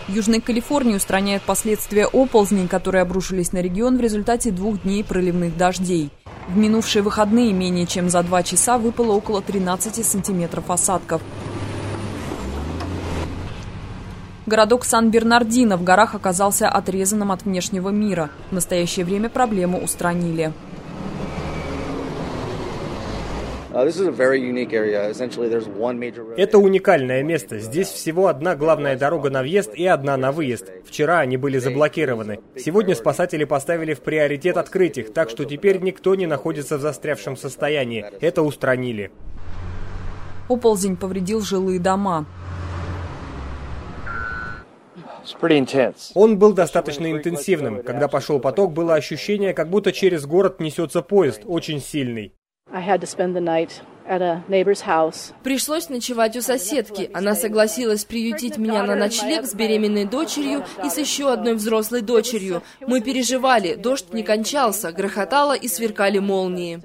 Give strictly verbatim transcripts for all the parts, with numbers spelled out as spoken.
В Южной Калифорнии устраняют последствия оползней, которые обрушились на регион в результате двух дней проливных дождей. В минувшие выходные менее чем за два часа выпало около тринадцати сантиметров осадков. Городок Сан-Бернардино в горах оказался отрезанным от внешнего мира. В настоящее время проблему устранили. Это уникальное место. Здесь всего одна главная дорога на въезд и одна на выезд. Вчера они были заблокированы. Сегодня спасатели поставили в приоритет открыть их, так что теперь никто не находится в застрявшем состоянии. Это устранили. Оползень повредил жилые дома. Он был достаточно интенсивным. Когда пошел поток, было ощущение, как будто через город несется поезд, очень сильный. Пришлось ночевать у соседки. Она согласилась приютить меня на ночлег с беременной дочерью и с еще одной взрослой дочерью. Мы переживали, дождь не кончался, грохотало и сверкали молнии.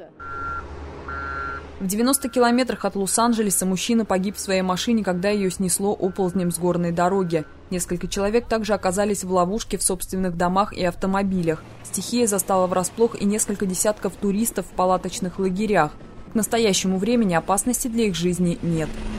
В девяноста километрах от Лос-Анджелеса мужчина погиб в своей машине, когда ее снесло оползнем с горной дороги. Несколько человек также оказались в ловушке в собственных домах и автомобилях. Стихия застала врасплох и несколько десятков туристов в палаточных лагерях. К настоящему времени опасности для их жизни нет.